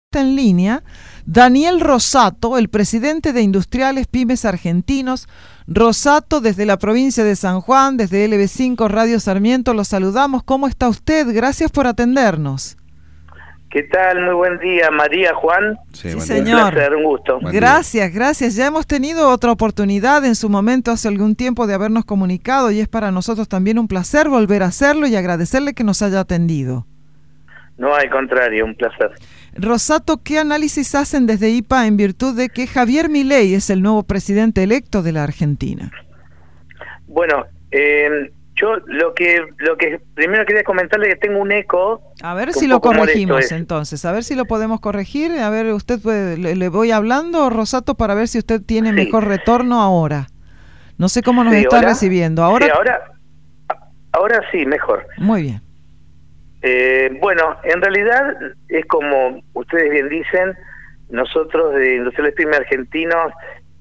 En línea, Daniel Rosato, el presidente de Industriales Pymes Argentinos. Rosato, desde la provincia de San Juan, desde LB5 Radio Sarmiento, lo saludamos. ¿Cómo está usted? Gracias por atendernos. ¿Qué tal? Muy buen día, María, Juan. Sí, señor. Un placer, un gusto. Gracias. Ya hemos tenido otra oportunidad en su momento, hace algún tiempo, de habernos comunicado, y es para nosotros también un placer volver a hacerlo y agradecerle que nos haya atendido. No, al contrario, un placer. Rosato, ¿qué análisis hacen desde IPA en virtud de que Javier Milei es el nuevo presidente electo de la Argentina? Bueno, yo lo que primero quería comentarle que tengo un eco. A ver si lo corregimos entonces, a ver si lo podemos corregir. A ver, usted le voy hablando, Rosato, para ver si usted tiene mejor retorno ahora. No sé cómo nos está recibiendo. ¿Ahora? Sí, ahora sí, mejor. Muy bien. Bueno, en realidad es como ustedes bien dicen, nosotros de Industriales Pymes Argentinos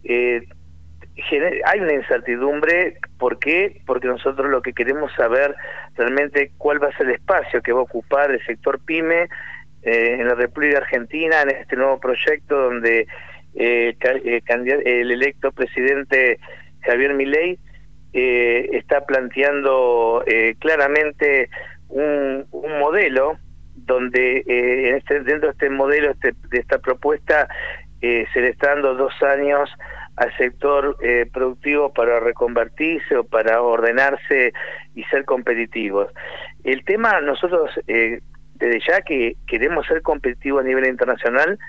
hay una incertidumbre. ¿Por qué? Porque nosotros lo que queremos saber realmente cuál va a ser el espacio que va a ocupar el sector pyme en la República Argentina, en este nuevo proyecto donde el electo presidente Javier Milei está planteando claramente un modelo donde dentro de este modelo, de esta propuesta, se le está dando 2 años al sector productivo para reconvertirse o para ordenarse y ser competitivos. El tema, nosotros desde ya que queremos ser competitivos a nivel internacional.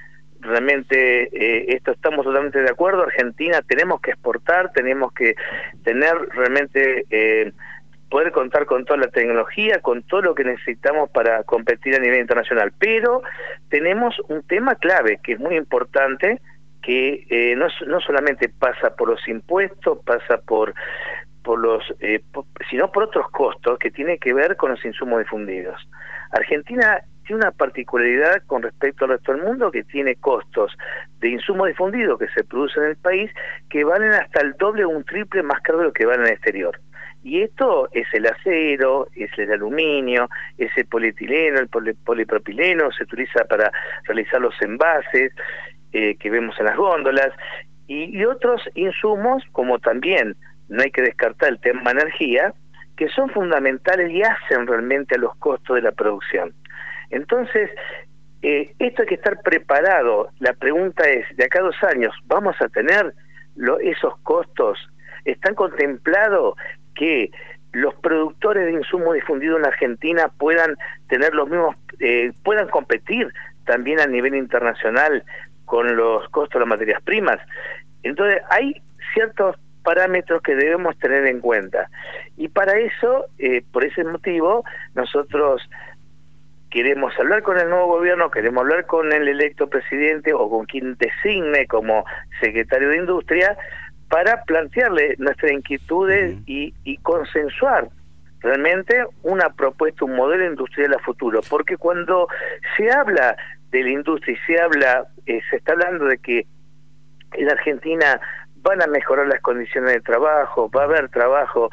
Realmente esto estamos totalmente de acuerdo. Argentina tenemos que exportar, tenemos que tener realmente poder contar con toda la tecnología, con todo lo que necesitamos para competir a nivel internacional. Pero tenemos un tema clave que es muy importante, que no solamente pasa por los impuestos, pasa por los sino por otros costos que tiene que ver con los insumos difundidos. Argentina tiene una particularidad con respecto al resto del mundo, que tiene costos de insumo difundido que se producen en el país que valen hasta el doble o un triple más caro de lo que valen en el exterior. Y esto es el acero, es el aluminio, es el polietileno, el polipropileno, se utiliza para realizar los envases que vemos en las góndolas, y otros insumos, como también no hay que descartar el tema energía, que son fundamentales y hacen realmente a los costos de la producción. Entonces, esto hay que estar preparado. La pregunta es, de acá a 2 años, ¿vamos a tener esos costos? ¿Están contemplados que los productores de insumos difundidos en la Argentina puedan tener los mismos, puedan competir también a nivel internacional con los costos de las materias primas? Entonces, hay ciertos parámetros que debemos tener en cuenta. Y para eso, por ese motivo, nosotros queremos hablar con el nuevo gobierno, queremos hablar con el electo presidente o con quien designe como secretario de Industria, para plantearle nuestras inquietudes y consensuar realmente una propuesta, un modelo industrial a futuro. Porque cuando se habla de la industria y se está hablando de que en la Argentina van a mejorar las condiciones de trabajo, va a haber trabajo,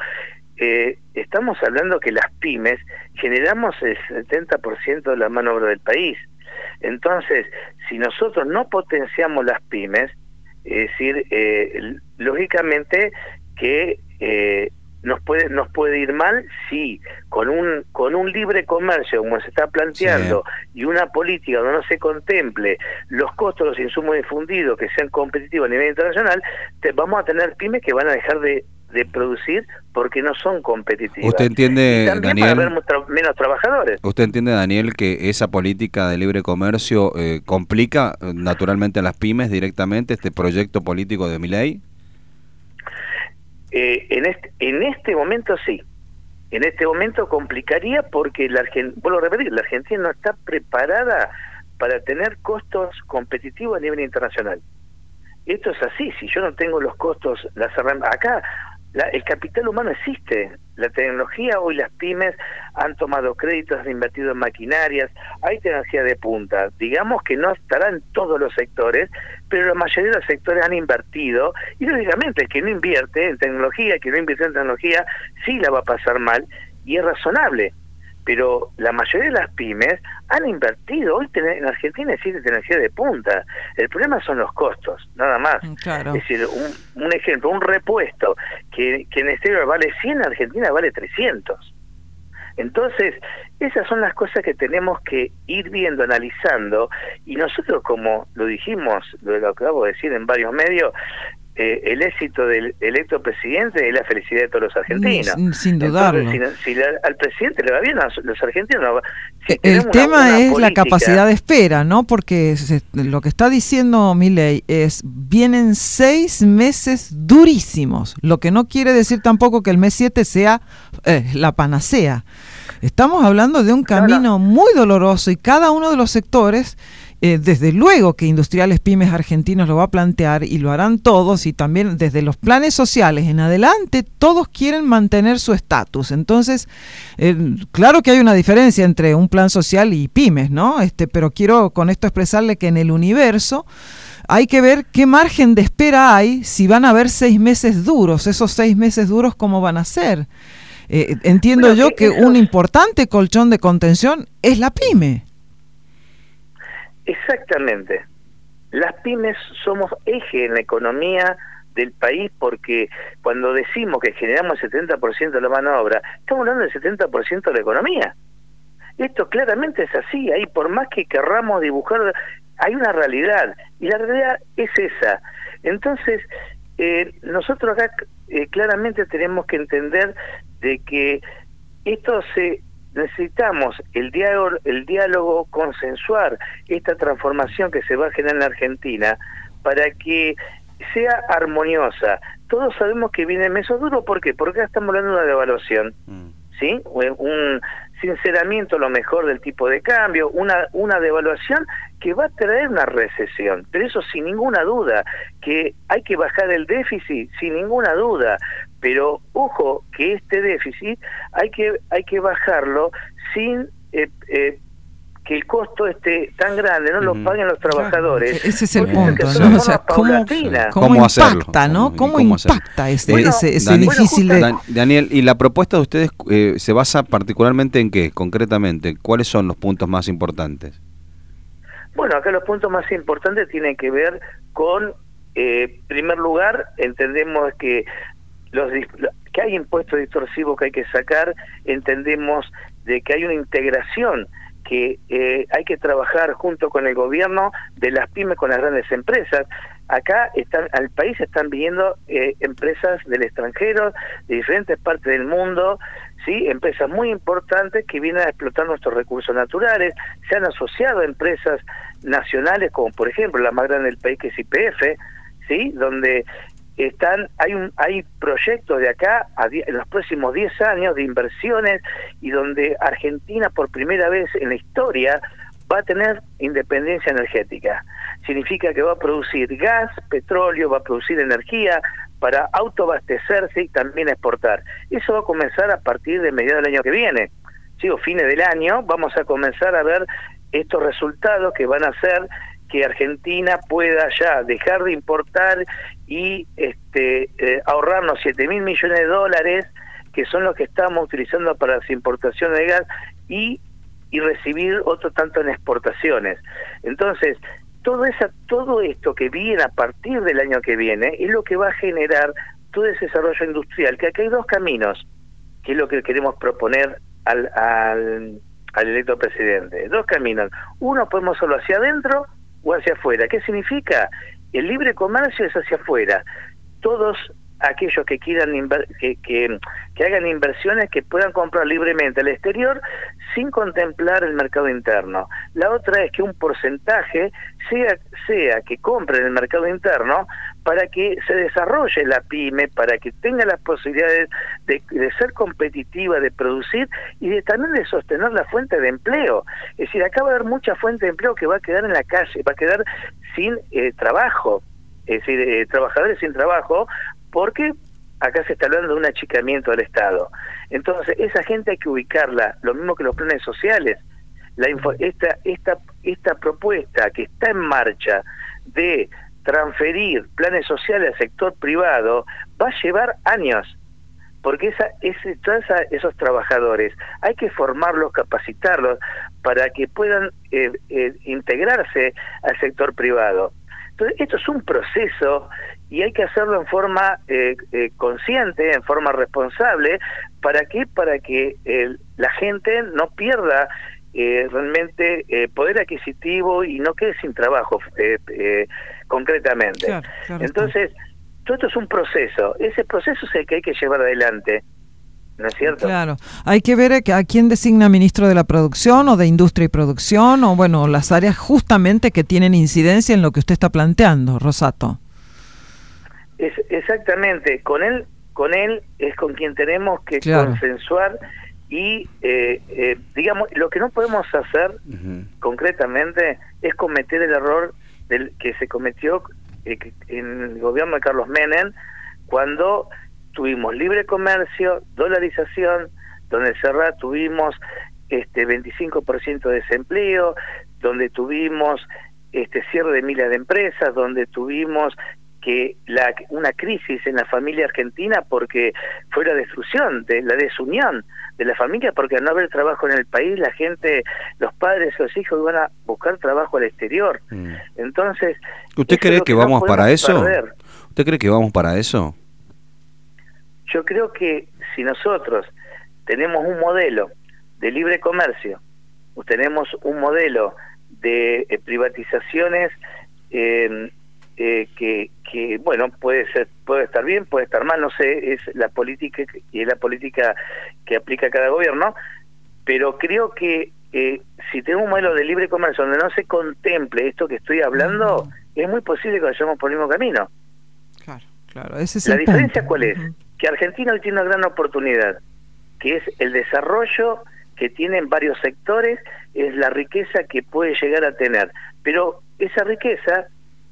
estamos hablando que las pymes generamos el 70% de la mano de obra del país. Entonces, si nosotros no potenciamos las pymes, es decir, lógicamente que nos puede ir mal si con un libre comercio como se está planteando, sí, y una política donde no se contemple los costos de los insumos difundidos que sean competitivos a nivel internacional, vamos a tener pymes que van a dejar de producir porque no son competitivas. ¿Usted entiende, Daniel, van a haber menos trabajadores? ¿Usted entiende, Daniel, que esa política de libre comercio complica naturalmente a las pymes directamente, este proyecto político de Milei? En este momento sí. En este momento complicaría porque vuelvo a repetir, la Argentina no está preparada para tener costos competitivos a nivel internacional. Esto es así. Si yo no tengo los costos, acá el capital humano existe, la tecnología, hoy las pymes han tomado créditos, han invertido en maquinarias, hay tecnología de punta, digamos que no estará en todos los sectores, pero la mayoría de los sectores han invertido, y lógicamente el que no invierte en tecnología, sí la va a pasar mal, y es razonable. pero la mayoría de las pymes han invertido. Hoy en Argentina existe tecnología de punta. El problema son los costos, nada más. Claro. Es decir, un ejemplo, un repuesto que en exterior vale 100, en Argentina vale 300. Entonces, esas son las cosas que tenemos que ir viendo, analizando, y nosotros, como lo dijimos, lo acabo de decir en varios medios, el éxito del electo presidente es la felicidad de todos los argentinos. Sin dudarlo. Entonces, si al presidente le va bien, a los argentinos... El tema es la capacidad de espera, ¿no? Porque lo que está diciendo Milei es, vienen 6 meses durísimos, lo que no quiere decir tampoco que el mes 7 sea la panacea. Estamos hablando de un camino muy doloroso, y cada uno de los sectores, desde luego que Industriales Pymes Argentinos lo va a plantear, y lo harán todos, y también desde los planes sociales en adelante, todos quieren mantener su estatus. Entonces, claro que hay una diferencia entre un plan social y pymes, ¿no? Pero quiero con esto expresarle que en el universo hay que ver qué margen de espera hay, si van a haber 6 meses duros. Esos 6 meses duros, ¿cómo van a ser? Entiendo yo que un importante colchón de contención es la pyme. Exactamente. Las pymes somos eje en la economía del país, porque cuando decimos que generamos el 70% de la mano de obra, estamos hablando del 70% de la economía. Esto claramente es así. Ahí, por más que querramos dibujar, hay una realidad, y la realidad es esa. Entonces, nosotros acá claramente tenemos que entender de que esto necesitamos el diálogo, consensuar esta transformación que se va a generar en la Argentina para que sea armoniosa. Todos sabemos que viene meses duros. ¿Por qué? Porque acá estamos hablando de una devaluación, ¿sí? Un sinceramiento a lo mejor del tipo de cambio, una devaluación que va a traer una recesión, pero eso sin ninguna duda. Que hay que bajar el déficit, sin ninguna duda, pero ojo que este déficit hay que bajarlo sin que el costo esté tan grande, no lo paguen los trabajadores. Ese es el punto, ¿no? O sea, ¿cómo impacta, ¿no? ¿Cómo impacta ese difícil de... Daniel, ¿y la propuesta de ustedes se basa particularmente en qué, concretamente? ¿Cuáles son los puntos más importantes? Bueno, acá los puntos más importantes tienen que ver con, primer lugar, entendemos que que hay impuestos distorsivos que hay que sacar, entendemos de que hay una integración que hay que trabajar junto con el gobierno de las pymes con las grandes empresas. Acá al país están viniendo empresas del extranjero, de diferentes partes del mundo, sí, empresas muy importantes que vienen a explotar nuestros recursos naturales. Se han asociado a empresas nacionales, como por ejemplo la más grande del país, que es YPF, sí, donde hay proyectos de acá en los próximos 10 años de inversiones, y donde Argentina por primera vez en la historia va a tener independencia energética. Significa que va a producir gas, petróleo, va a producir energía para autoabastecerse y también exportar. Eso va a comenzar a partir de mediados del año que viene, ¿sí? O fines del año vamos a comenzar a ver estos resultados que van a hacer que Argentina pueda ya dejar de importar y ahorrarnos $7.000 millones, que son los que estamos utilizando para las importaciones de gas, y recibir otro tanto en exportaciones. Entonces, todo esto que viene a partir del año que viene es lo que va a generar todo ese desarrollo industrial, que aquí hay 2 caminos, que es lo que queremos proponer al electo presidente. 2 caminos. Uno, podemos hacerlo hacia adentro o hacia afuera. ¿Qué significa? El libre comercio es hacia afuera. Todos aquellos que quieran que hagan inversiones, que puedan comprar libremente al exterior sin contemplar el mercado interno. La otra es que un porcentaje sea que compre en el mercado interno para que se desarrolle la pyme, para que tenga las posibilidades de ser competitiva, de producir y también de sostener la fuente de empleo. Es decir, acá va a haber mucha fuente de empleo que va a quedar en la calle, va a quedar sin trabajo, es decir, trabajadores sin trabajo, porque acá se está hablando de un achicamiento del Estado. Entonces, esa gente hay que ubicarla, lo mismo que los planes sociales. Esta propuesta que está en marcha de transferir planes sociales al sector privado va a llevar años, porque todos esos trabajadores hay que formarlos, capacitarlos para que puedan integrarse al sector privado. Entonces, esto es un proceso y hay que hacerlo en forma consciente, en forma responsable. ¿Para qué? Para que la gente no pierda realmente poder adquisitivo y no quede sin trabajo concretamente. Claro, entonces, todo esto es un proceso. Ese proceso es el que hay que llevar adelante, ¿no es cierto? Claro. Hay que ver a quién designa ministro de la producción o de industria y producción, o bueno, las áreas justamente que tienen incidencia en lo que usted está planteando, Rosato. Exactamente. Con él es con quien tenemos que consensuar y, digamos, lo que no podemos hacer concretamente es cometer el error que se cometió en el gobierno de Carlos Menem, cuando tuvimos libre comercio, dolarización, donde en Serrat tuvimos 25% de desempleo, donde tuvimos cierre de miles de empresas, donde tuvimos una crisis en la familia argentina porque fue la destrucción, la desunión de la familia, porque al no haber trabajo en el país, la gente, los padres, los hijos iban a buscar trabajo al exterior. Entonces, ¿usted cree que vamos para eso? ¿Usted cree que vamos para eso? Yo creo que si nosotros tenemos un modelo de libre comercio, o tenemos un modelo de privatizaciones que bueno, puede estar bien, puede estar mal, no sé, es la política y es la política que aplica cada gobierno, pero creo que si tenemos un modelo de libre comercio donde no se contemple esto que estoy hablando, es muy posible que vayamos por el mismo camino. Claro, ese es la el diferencia. punto. ¿Cuál es? Que Argentina hoy tiene una gran oportunidad, que es el desarrollo que tienen varios sectores, es la riqueza que puede llegar a tener, pero esa riqueza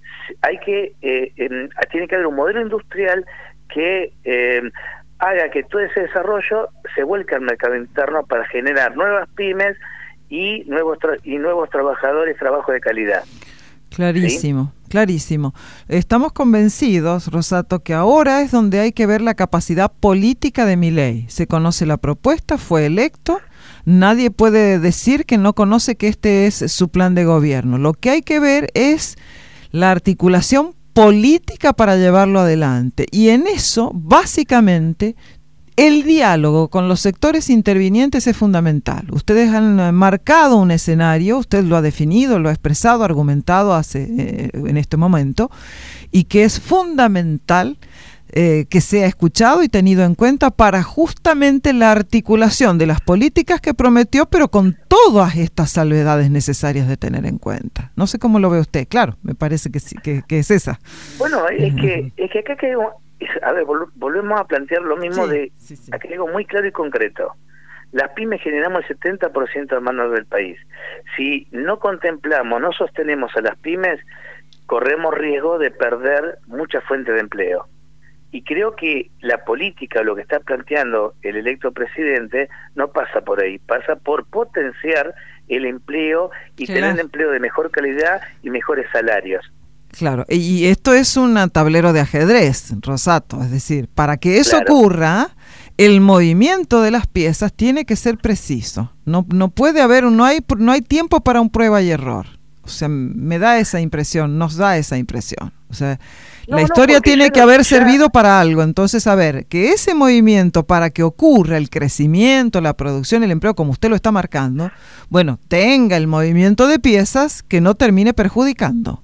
tiene que haber un modelo industrial que haga que todo ese desarrollo se vuelque al mercado interno para generar nuevas pymes y nuevos trabajadores, trabajo de calidad. Clarísimo, ¿sí? Clarísimo. Estamos convencidos, Rosato, que ahora es donde hay que ver la capacidad política de Milei. Se conoce la propuesta, fue electo, nadie puede decir que no conoce que este es su plan de gobierno. Lo que hay que ver es la articulación política para llevarlo adelante. Y en eso, básicamente, el diálogo con los sectores intervinientes es fundamental. Ustedes han marcado un escenario, usted lo ha definido, lo ha expresado, argumentado en este momento, y que es fundamental que sea escuchado y tenido en cuenta para justamente la articulación de las políticas que prometió, pero con todas estas salvedades necesarias de tener en cuenta. No sé cómo lo ve usted, claro, me parece que sí, que es esa. Bueno, es que acá quedó, a ver, volvemos a plantear lo mismo sí. Acá algo muy claro y concreto. Las pymes generamos el 70% de mano del país. Si no contemplamos, no sostenemos a las pymes, corremos riesgo de perder muchas fuentes de empleo. Y creo que la política, lo que está planteando el electo presidente, no pasa por ahí, pasa por potenciar el empleo y tener empleo de mejor calidad y mejores salarios. Claro, y esto es un tablero de ajedrez, Rosato, es decir, para que eso ocurra, el movimiento de las piezas tiene que ser preciso. No puede haber, no hay tiempo para un prueba y error. O sea, me da esa impresión, nos da esa impresión. O sea, la historia tiene que haber servido para algo. Entonces, a ver, que ese movimiento para que ocurra el crecimiento, la producción, el empleo, como usted lo está marcando, bueno, tenga el movimiento de piezas que no termine perjudicando.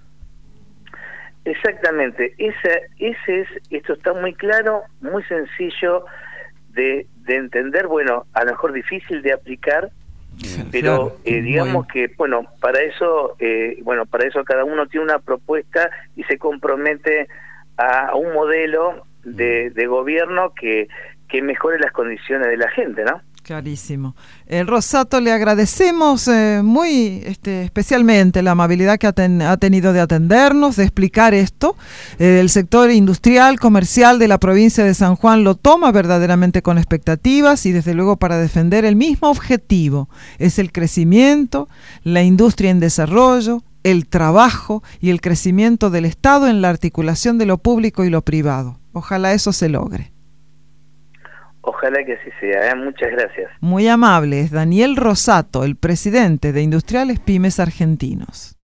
Exactamente. Esto está muy claro, muy sencillo de entender, bueno, a lo mejor difícil de aplicar, pero digamos que para eso cada uno tiene una propuesta y se compromete a un modelo de gobierno que mejore las condiciones de la gente, ¿no? Clarísimo. Rosato, le agradecemos muy especialmente la amabilidad que ha tenido de atendernos, de explicar esto. El sector industrial, comercial de la provincia de San Juan lo toma verdaderamente con expectativas y desde luego para defender el mismo objetivo. Es el crecimiento, la industria en desarrollo, el trabajo y el crecimiento del Estado en la articulación de lo público y lo privado. Ojalá eso se logre. Ojalá que así sea, muchas gracias. Muy amable, es Daniel Rosato, el presidente de Industriales Pymes Argentinos.